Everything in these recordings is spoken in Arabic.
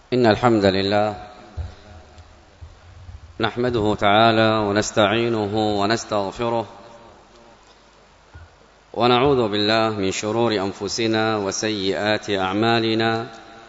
إن الحمد لله نحمده تعالى ونستعينه ونستغفره ونعوذ بالله من شرور أنفسنا وسيئات أعمالنا.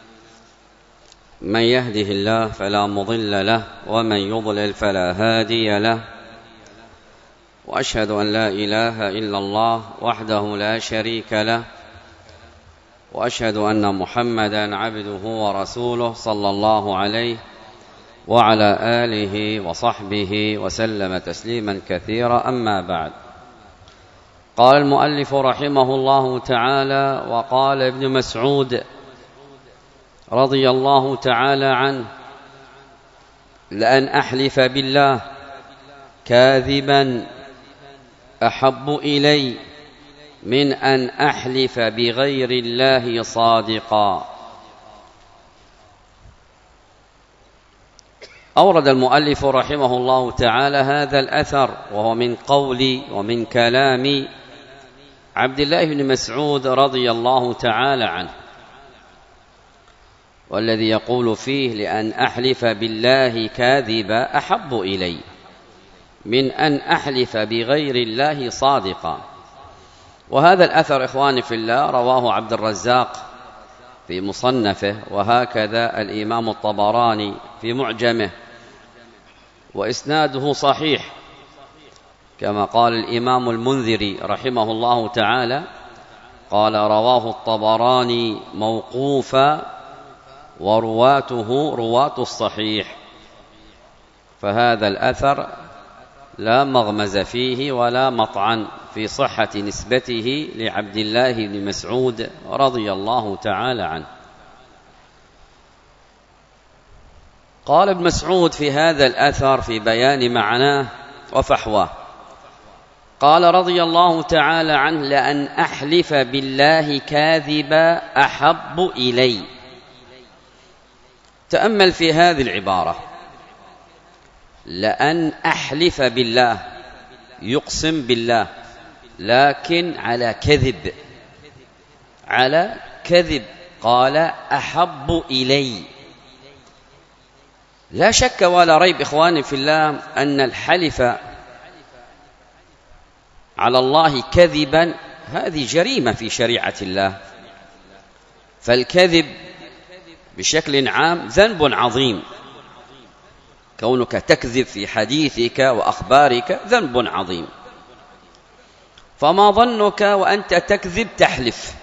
من يهده الله فلا مضل له ومن يضلل فلا هادي له، وأشهد أن لا إله إلا الله وحده لا شريك له، وأشهد أن محمدًا عبده ورسوله صلى الله عليه وعلى آله وصحبه وسلم تسليمًا كثيرا. أما بعد، قال المؤلف رحمه الله تعالى: وقال ابن مسعود رضي الله تعالى عنه: لأن أحلف بالله كاذبًا أحب إلي من أن أحلف بغير الله صادقا. أورد المؤلف رحمه الله تعالى هذا الأثر، وهو من قول ومن كلام عبد الله بن مسعود رضي الله تعالى عنه، والذي يقول فيه: لأن أحلف بالله كاذبا أحب إلي من أن أحلف بغير الله صادقا. وهذا الأثر إخواني في الله رواه عبد الرزاق في مصنفه، وهكذا الإمام الطبراني في معجمه، وإسناده صحيح كما قال الإمام المنذري رحمه الله تعالى، قال: رواه الطبراني موقوفا ورواته رواة الصحيح. فهذا الأثر لا مغمز فيه ولا مطعن في صحة نسبته لعبد الله بن مسعود رضي الله تعالى عنه. قال ابن مسعود في هذا الأثر في بيان معناه وفحواه، قال رضي الله تعالى عنه: لأن أحلف بالله كاذبا أحب إلي. تأمل في هذه العبارة: لأن أحلف بالله، يقسم بالله لكن على كذب، على كذب. قال: أحب إلي. لا شك ولا ريب إخواني في الله أن الحلف على الله كذبا هذه جريمة في شريعة الله، فالكذب بشكل عام ذنب عظيم. كونك تكذب في حديثك وأخبارك ذنب عظيم، فما ظنك وأنت تكذب تحلف: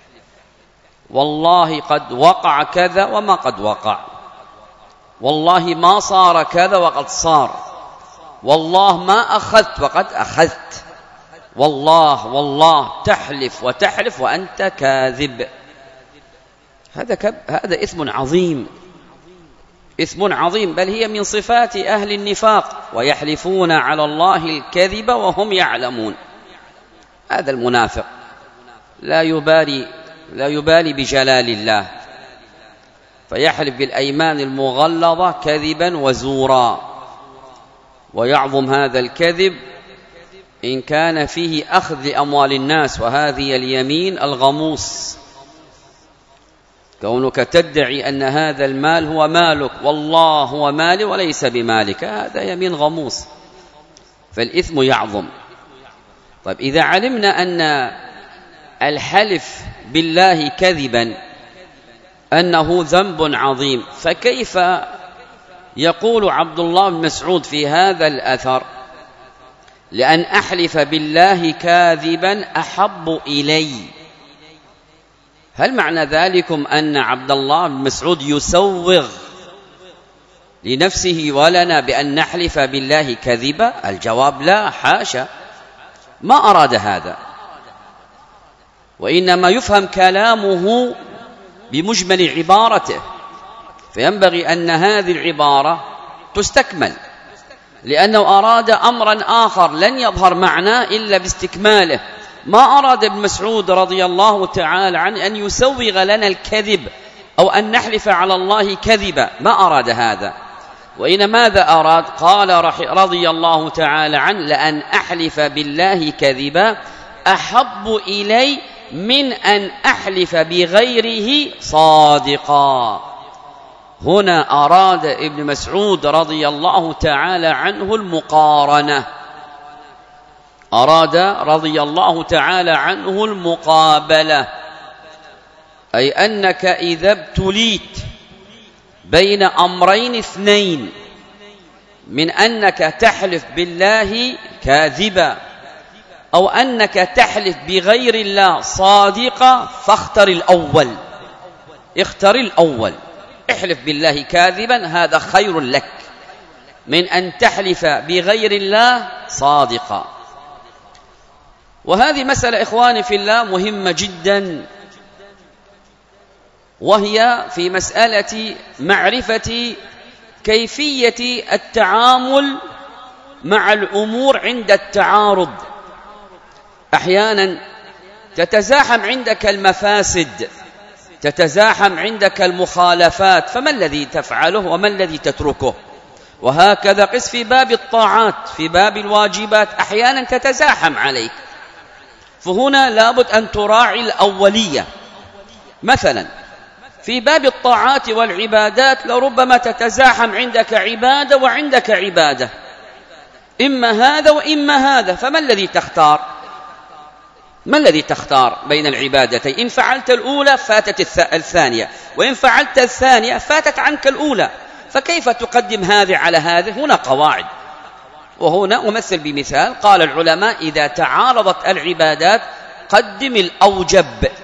والله قد وقع كذا وما قد وقع، والله ما صار كذا وقد صار، والله ما أخذت وقد أخذت، والله تحلف وتحلف وأنت كاذب. هذا إثم عظيم، إثم عظيم، بل هي من صفات أهل النفاق: ويحلفون على الله الكذب وهم يعلمون. هذا المنافق لا يبالي بجلال الله، فيحلف بالأيمان المغلظة كذبا وزورا، ويعظم هذا الكذب إن كان فيه أخذ أموال الناس، وهذه اليمين الغموس. كونك تدعي أن هذا المال هو مالك، والله هو مالي وليس بمالك، هذا يمين غموس، فالإثم يعظم. طيب، إذا علمنا أن الحلف بالله كذبا أنه ذنب عظيم، فكيف يقول عبد الله بن مسعود في هذا الأثر: لأن أحلف بالله كاذبا أحب إلي؟ هل معنى ذلكم أن عبد الله بن مسعود يسوغ لنفسه ولنا بأن نحلف بالله كذبا؟ الجواب لا، حاشا، ما أراد هذا، وإنما يفهم كلامه بمجمل عبارته، فينبغي أن هذه العبارة تستكمل، لأنه أراد أمرا آخر لن يظهر معناه إلا باستكماله. ما أراد ابن مسعود رضي الله تعالى عنه أن يسوغ لنا الكذب أو أن نحلف على الله كذبا، ما أراد هذا، وإن ماذا أراد؟ قال رضي الله تعالى عنه: لأن أحلف بالله كذبا أحب إلي من أن أحلف بغيره صادقا. هنا أراد ابن مسعود رضي الله تعالى عنه المقارنة، أراد رضي الله تعالى عنه المقابلة، أي أنك إذا ابتليت بين أمرين اثنين، من أنك تحلف بالله كاذبا أو أنك تحلف بغير الله صادقا، فاختر الأول، اختر الأول، احلف بالله كاذبا، هذا خير لك من أن تحلف بغير الله صادقا. وهذه مسألة إخواني في الله مهمة جدا، وهي في مسألة معرفة كيفية التعامل مع الأمور عند التعارض. أحيانا تتزاحم عندك المفاسد، تتزاحم عندك المخالفات، فما الذي تفعله وما الذي تتركه؟ وهكذا قس في باب الطاعات، في باب الواجبات أحيانا تتزاحم عليك، فهنا لابد أن تراعي الأولية. مثلا في باب الطاعات والعبادات لربما تتزاحم عندك عبادة وعندك عبادة، إما هذا وإما هذا، فما الذي تختار؟ ما الذي تختار بين العبادتين؟ إن فعلت الأولى فاتت الثانية، وإن فعلت الثانية فاتت عنك الأولى، فكيف تقدم هذه على هذه؟ هنا قواعد. وهنا أمثل بمثال، قال العلماء إذا تعارضت العبادات قدم الأوجب،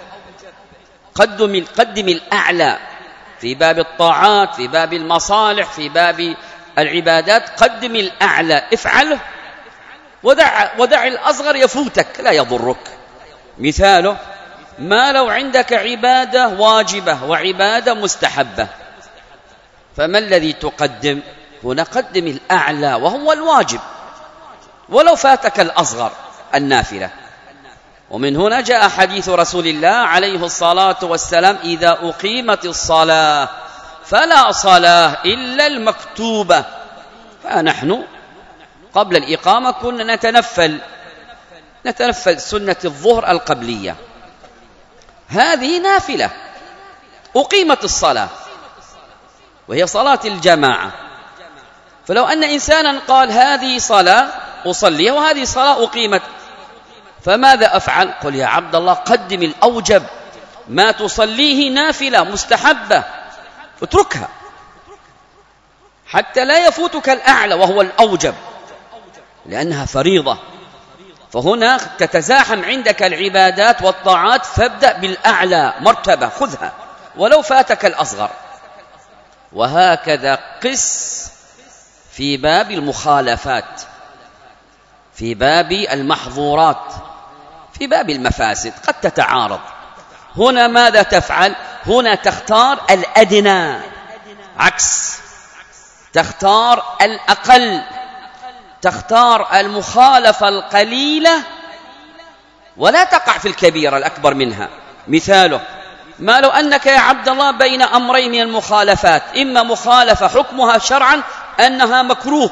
قدم الأعلى. في باب الطاعات، في باب المصالح، في باب العبادات قدم الأعلى، افعله ودع الأصغر يفوتك لا يضرك. مثاله ما لو عندك عبادة واجبة وعبادة مستحبة، فما الذي تقدم؟ هنا قدم الأعلى وهو الواجب، ولو فاتك الأصغر النافلة. ومن هنا جاء حديث رسول الله عليه الصلاة والسلام إذا أقيمت الصلاة فلا صلاة إلا المكتوبة. فنحن قبل الإقامة كنا نتنفل سنة الظهر القبلية، هذه نافلة. أقيمت الصلاة وهي صلاة الجماعة، فلو أن إنسانا قال هذه صلاة أصليها وهذه صلاة أقيمت، فماذا أفعل؟ قل يا عبد الله قدم الأوجب، ما تصليه نافلة مستحبة اتركها حتى لا يفوتك الأعلى وهو الأوجب، لأنها فريضة. فهنا تتزاحم عندك العبادات والطاعات، فابدأ بالأعلى مرتبة خذها ولو فاتك الأصغر. وهكذا قس في باب المخالفات، في باب المحظورات، في باب المفاسد قد تتعارض. هنا ماذا تفعل؟ هنا تختار الأدنى، عكس، تختار الأقل، تختار المخالفة القليلة ولا تقع في الكبيرة الأكبر منها. مثاله ما لو أنك يا عبد الله بين أمرين من المخالفات، إما مخالفة حكمها شرعا أنها مكروه،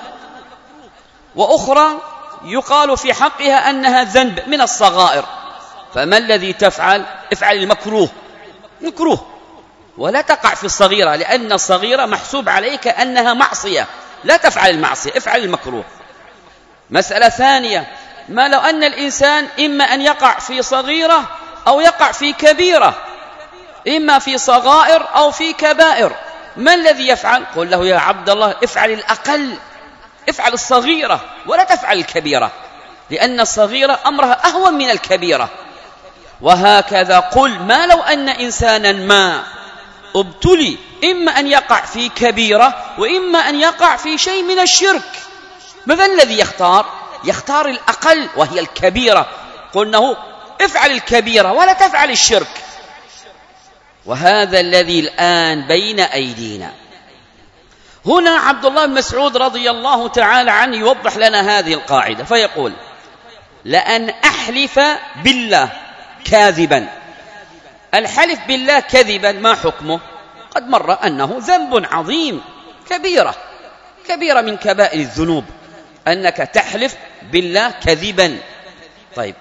وأخرى يقال في حقها أنها ذنب من الصغائر، فما الذي تفعل؟ افعل المكروه، مكروه، ولا تقع في الصغيرة، لأن الصغيرة محسوب عليك أنها معصية، لا تفعل المعصية، افعل المكروه. مسألة ثانية، ما لو أن الإنسان إما أن يقع في صغيرة أو يقع في كبيرة، إما في صغائر أو في كبائر، ما الذي يفعل؟ قل له يا عبد الله افعل الأقل، افعل الصغيرة ولا تفعل الكبيرة، لأن الصغيرة أمرها أهون من الكبيرة. وهكذا قل ما لو أن إنسانا ما ابتلي إما أن يقع في كبيرة وإما أن يقع في شيء من الشرك، ماذا الذي يختار؟ يختار الأقل وهي الكبيرة، قلنا افعل الكبيرة ولا تفعل الشرك. وهذا الذي الآن بين أيدينا. هنا عبد الله بن مسعود رضي الله تعالى عنه يوضح لنا هذه القاعدة فيقول لأن أحلف بالله كاذبا. الحلف بالله كذبا ما حكمه؟ قد مر أنه ذنب عظيم، كبيرة من كبائر الذنوب أنك تحلف بالله كذبا. طيب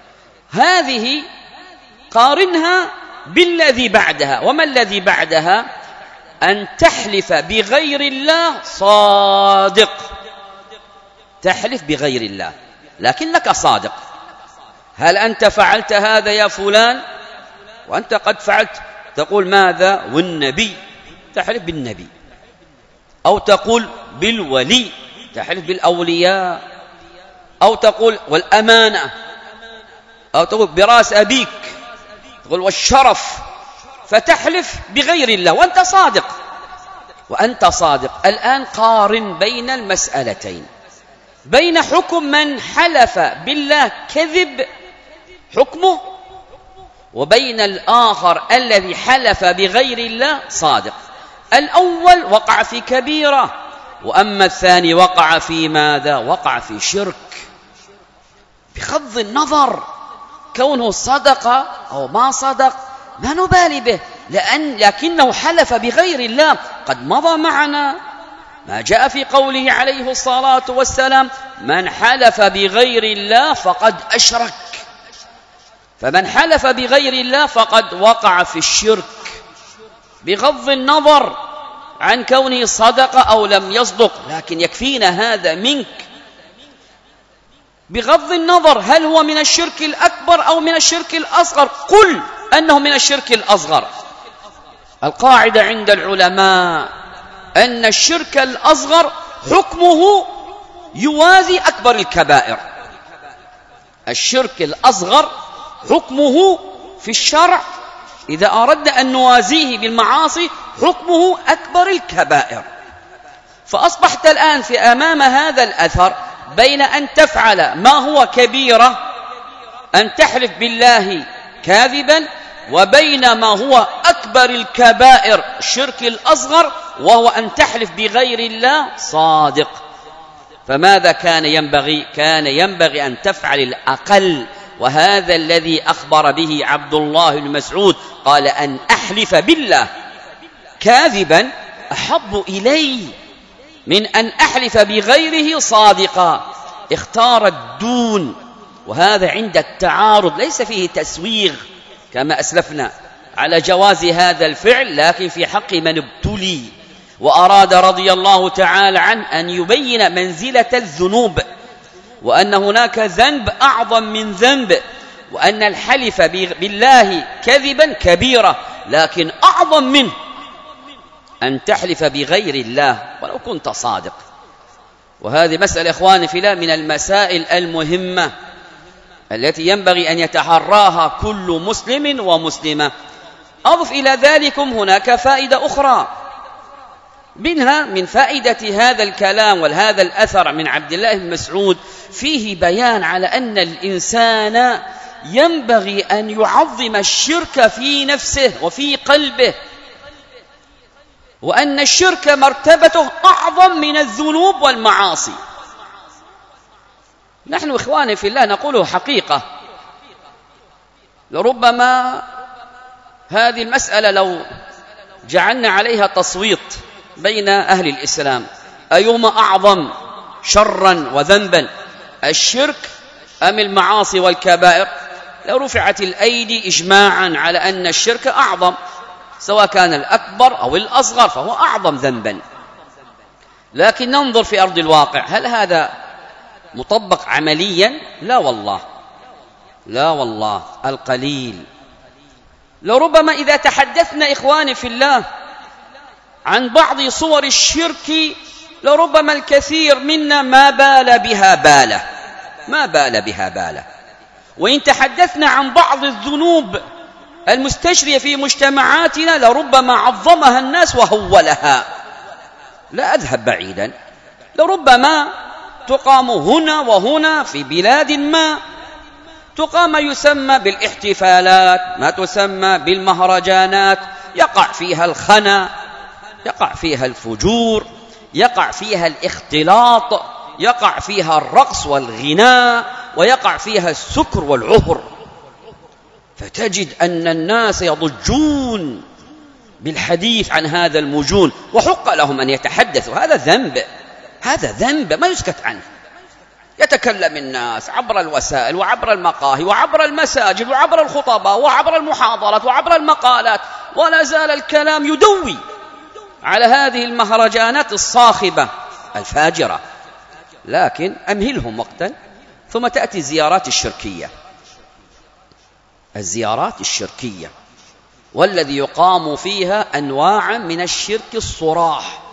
هذه قارنها بالذي بعدها، وما الذي بعدها؟ أن تحلف بغير الله صادق، تحلف بغير الله لكنك صادق. هل أنت فعلت هذا يا فلان؟ وأنت قد فعلت، تقول ماذا؟ والنبي، تحلف بالنبي، أو تقول بالولي، تحلف بالأولياء، أو تقول والأمانة، أو تقول براس أبيك، تقول والشرف، فتحلف بغير الله وأنت صادق، وأنت صادق. الآن قارن بين المسألتين، بين حكم من حلف بالله كذب حكمه، وبين الآخر الذي حلف بغير الله صادق. الأول وقع في كبيرة، وأما الثاني وقع في ماذا؟ وقع في شرك. بغض النظر كونه صدق أو ما صدق ما نبالي به، لكنه حلف بغير الله. قد مضى معنا ما جاء في قوله عليه الصلاة والسلام: من حلف بغير الله فقد أشرك. فمن حلف بغير الله فقد وقع في الشرك، بغض النظر عن كونه صدق أو لم يصدق، لكن يكفينا هذا منك. بغض النظر هل هو من الشرك الأكبر أو من الشرك الأصغر، قل أنه من الشرك الأصغر. القاعدة عند العلماء أن الشرك الأصغر حكمه يوازي أكبر الكبائر. الشرك الأصغر حكمه في الشرع إذا أردنا أن نوازيه بالمعاصي حكمه أكبر الكبائر. فأصبحت الآن في أمام هذا الأثر بين أن تفعل ما هو كبيرة، أن تحلف بالله كاذبا، وبين ما هو أكبر الكبائر الشرك الأصغر، وهو أن تحلف بغير الله صادق. فماذا كان ينبغي؟ كان ينبغي أن تفعل الأقل، وهذا الذي أخبر به عبد الله بن مسعود، قال: أن أحلف بالله كاذبا أحب إلي من أن أحلف بغيره صادقا. اختار الدون، وهذا عند التعارض ليس فيه تسويغ كما أسلفنا على جواز هذا الفعل، لكن في حق من ابتلي. وأراد رضي الله تعالى عنه أن يبين منزلة الذنوب، وأن هناك ذنب أعظم من ذنب، وأن الحلف بالله كذبا كبيرة، لكن أعظم منه أن تحلف بغير الله ولو كنت صادق. وهذه مسألة إخواني في الله من المسائل المهمة التي ينبغي أن يتحراها كل مسلم ومسلمة. أضف إلى ذلكم هناك فائدة أخرى، منها من فائدة هذا الكلام وهذا الأثر من عبد الله بن مسعود، فيه بيان على أن الإنسان ينبغي أن يعظم الشرك في نفسه وفي قلبه، وأن الشرك مرتبته أعظم من الذنوب والمعاصي. نحن إخواني في الله نقوله حقيقة، لربما هذه المسألة لو جعلنا عليها تصويت بين أهل الإسلام، أيهما أعظم شرا وذنبا، الشرك أم المعاصي والكبائر، لو رفعت الأيدي إجماعا على أن الشرك أعظم، سواء كان الأكبر أو الأصغر فهو أعظم ذنبا. لكن ننظر في أرض الواقع، هل هذا مطبق عمليا؟ لا والله، لا والله، القليل. لربما إذا تحدثنا إخواني في الله عن بعض صور الشرك، لربما الكثير منا ما بال بها باله، ما بال بها باله. وإن تحدثنا عن بعض الذنوب المستشرية في مجتمعاتنا، لربما عظمها الناس وهولها. لا أذهب بعيدا، لربما تقام هنا وهنا في بلاد ما، تقام يسمى بالاحتفالات، ما تسمى بالمهرجانات، يقع فيها الخنا، يقع فيها الفجور، يقع فيها الاختلاط، يقع فيها الرقص والغناء، ويقع فيها السكر والعهر. فتجد أن الناس يضجون بالحديث عن هذا المجون، وحق لهم أن يتحدثوا. هذا ذنب، هذا ذنب ما يسكت عنه. يتكلم الناس عبر الوسائل وعبر المقاهي وعبر المساجد وعبر الخطباء وعبر المحاضرات وعبر المقالات، ولا زال الكلام يدوي على هذه المهرجانات الصاخبة الفاجرة، لكن أمهلهم وقتا ثم تأتي الزيارات الشركية. الزيارات الشركية والذي يقام فيها أنواع من الشرك الصراح،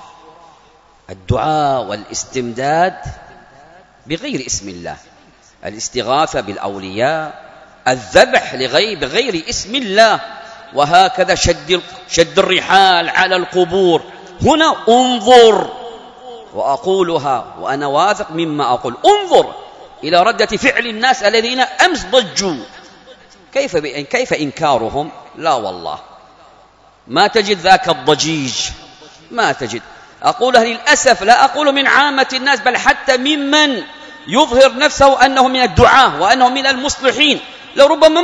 الدعاء والاستمداد بغير اسم الله، الاستغاثة بالأولياء، الذبح بغير اسم الله، وهكذا شد الرحال على القبور. هنا انظر، وأقولها وأنا واثق مما أقول، انظر إلى ردة فعل الناس الذين أمس ضجوا. كيف إنكارهم؟ لا والله ما تجد ذاك الضجيج، ما تجد. أقولها للأسف، لا أقول من عامة الناس، بل حتى ممن يظهر نفسه أنه من الدعاة وأنه من المصلحين، لربما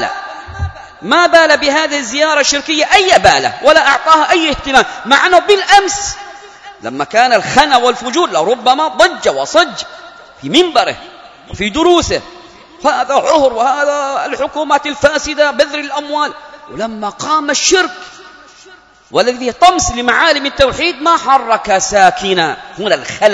ما بال بهذه الزيارة الشركية أي بالة، ولا أعطاها أي اهتمام، مع أنه بالأمس لما كان الخنا والفجور لربما ضج وصج في منبره وفي دروسه، هذا عهر وهذا الحكومات الفاسدة بذر الأموال. ولما قام الشرك والذي فيه طمس لمعالم التوحيد ما حرك ساكنا. هنا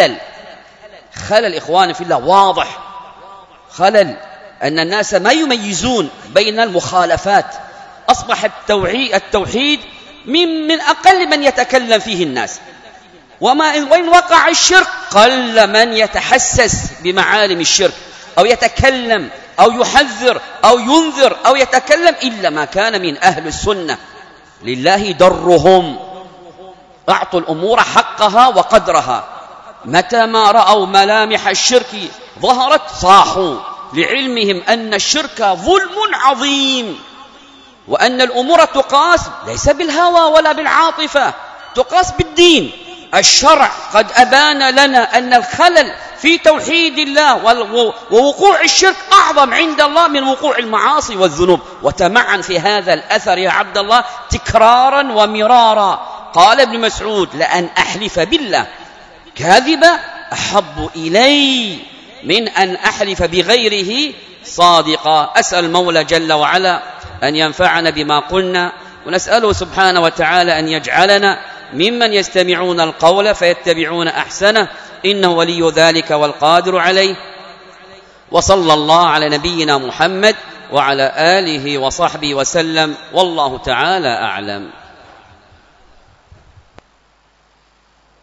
خلل إخواني في الله واضح، خلل أن الناس ما يميزون بين المخالفات. أصبح التوحيد من أقل من يتكلم فيه الناس، وإن وقع الشرك قل من يتحسس بمعالم الشرك أو يتكلم أو يحذر أو ينذر أو يتكلم، إلا ما كان من أهل السنة لله درهم، أعطوا الأمور حقها وقدرها. متى ما رأوا ملامح الشرك ظهرت صاحوا، لعلمهم أن الشرك ظلم عظيم، وأن الأمور تقاس ليس بالهوى ولا بالعاطفة، تقاس بالدين. الشرع قد أبان لنا أن الخلل في توحيد الله ووقوع الشرك أعظم عند الله من وقوع المعاصي والذنوب. وتمعن في هذا الأثر يا عبد الله تكرارا ومرارا. قال ابن مسعود: لأن أحلف بالله كاذبا أحب إلي من أن أحلف بغيره صادقا. أسأل المولى جل وعلا أن ينفعنا بما قلنا، ونسأله سبحانه وتعالى أن يجعلنا ممن يستمعون القول فيتبعون أحسنه، إنه ولي ذلك والقادر عليه. وصلى الله على نبينا محمد وعلى آله وصحبه وسلم، والله تعالى أعلم.